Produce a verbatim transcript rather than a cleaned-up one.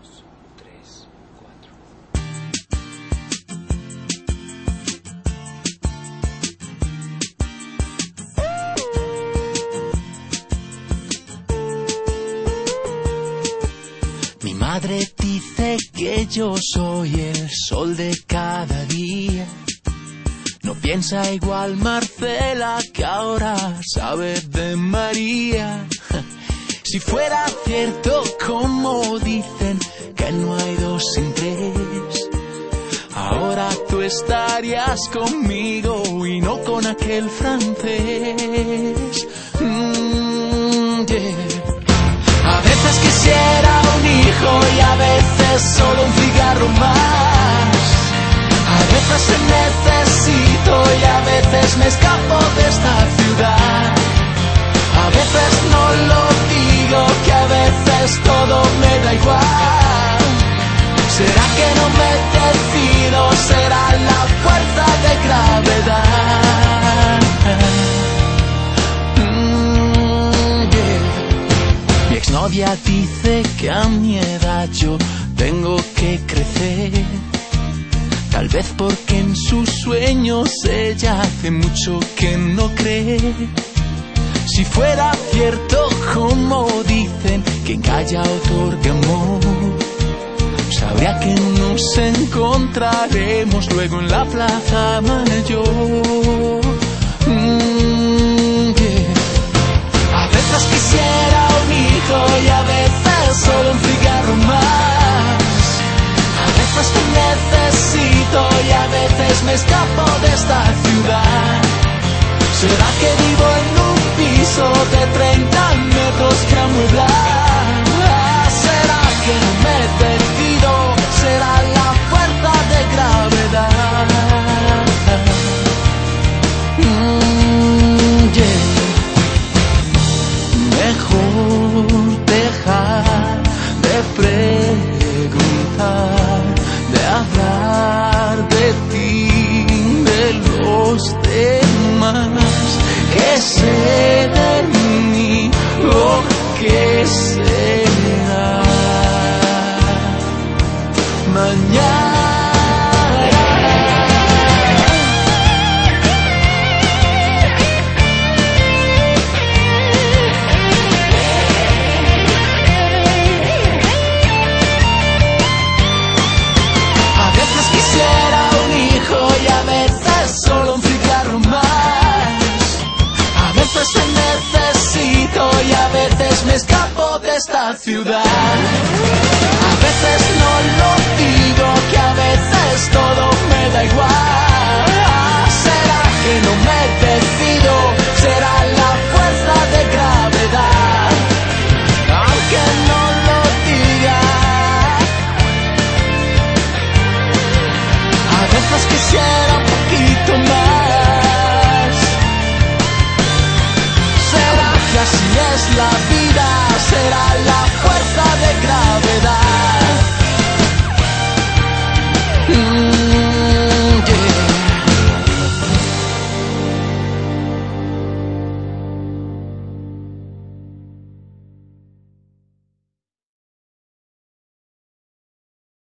dos, tres, cuatro. Mi madre dice que yo soy el sol de cada día. No piensa igual Marcela, que ahora sabe de María. Si fuera cierto como dicen que no hay dos sin tres, ahora tú estarías conmigo y no con aquel francés. Mm, yeah. A veces quisiera un hijo y a veces solo un cigarro más. A veces te necesito y a veces me escapo de esta ciudad. A veces no lo digo, que a veces todo me da igual. ¿Será que no me decido? ¿Será la fuerza de gravedad? Mm, yeah. Mi exnovia dice que a mi edad yo tengo que crecer. Tal vez porque en sus sueños ella hace mucho que no cree. Si fuera cierto como dicen, quien calla otorga amor, sabría que nos encontraremos luego en la plaza mayor. Mm, yeah. A veces quisiera un hijo y a veces solo un cigarro más. A veces te necesito y a veces me escapo de esta ciudad. ¿Será que vivo en un piso de treinta metros que amueblar? ¿Será que no me decido? ¿Será la fuerza de gravedad? Mm, yeah. Mejor dejar de preguntar, de hablar de ti, de los demás. Que sé de mí lo que será mañana. A veces quisiera un hijo y a veces solo un cigarro más. A veces te necesito y a veces me escapo de esta ciudad. A veces no lo digo, que a veces todo me da igual. ¿Será que no me decido?